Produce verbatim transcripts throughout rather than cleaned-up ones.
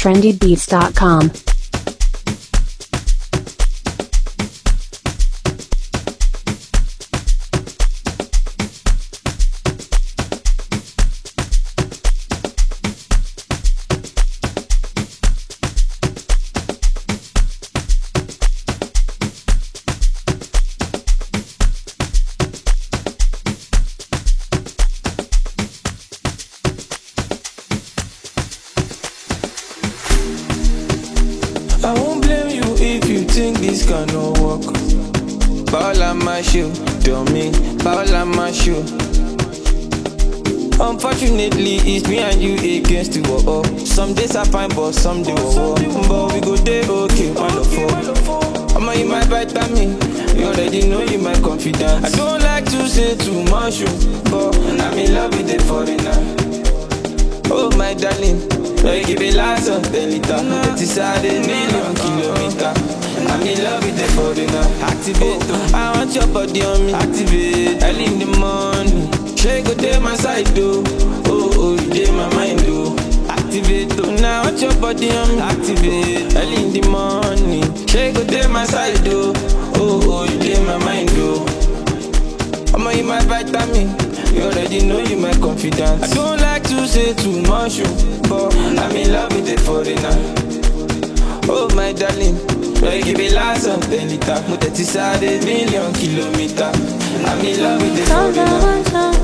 trendy beats dot com. I won't blame you if you think this cannot work. Paola Mashu, tell me, Paola Mashu. Unfortunately, it's me and you against the wall. Some days I find, but some days war. But we go day okay, wonderful. I'ma you my vitamin. You already know you my confidence. I don't like to say too much, but I'm in love with the foreigner. Oh my darling. No, you give it lots of ten liter. It is a million kilometer. I'm in love with the foreigner. Activate, oh. I want your body on me. Activate, early in the morning. Shake go day my side, though. Oh, oh, you day my mind, though. Activate, oh. Now I want your body on me. Activate, early in the morning. Shake go day my side, though. Oh, oh, you day my mind, though. I'ma eat my vitamin. You already know you my confidence. I don't like to say too much, but I'm in love with the foreigner. Oh my darling, no you give it lots of ten liter. Mute tisade million kilometer. I'm in love with the foreigner.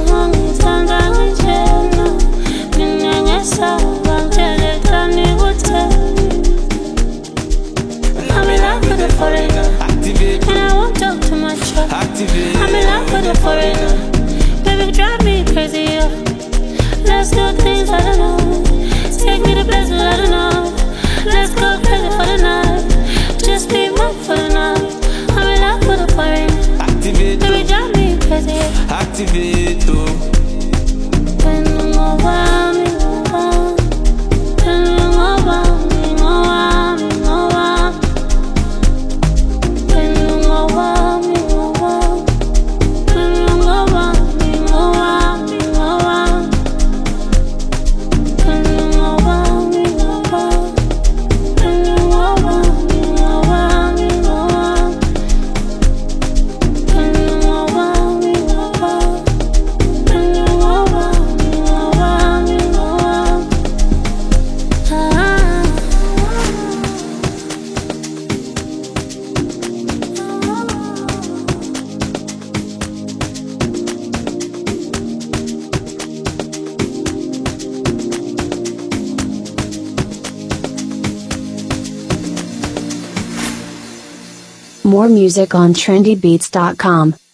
I'm in love with the foreigner. Activate, and I won't talk too much. activate. I'm in love with the foreigner. Baby, drive me crazy, yeah. Let's do things I don't know. Take me to places I don't know. Let's go crazy for the night. Just be mine for the night. I'm in love with the foreigner. Activate, Baby, drive me crazy, yeah. activate, oh. When you go around me, go around. When you go around me, go around me, go around. When you go around me, go around. When you go around. More music on trendy beats dot com.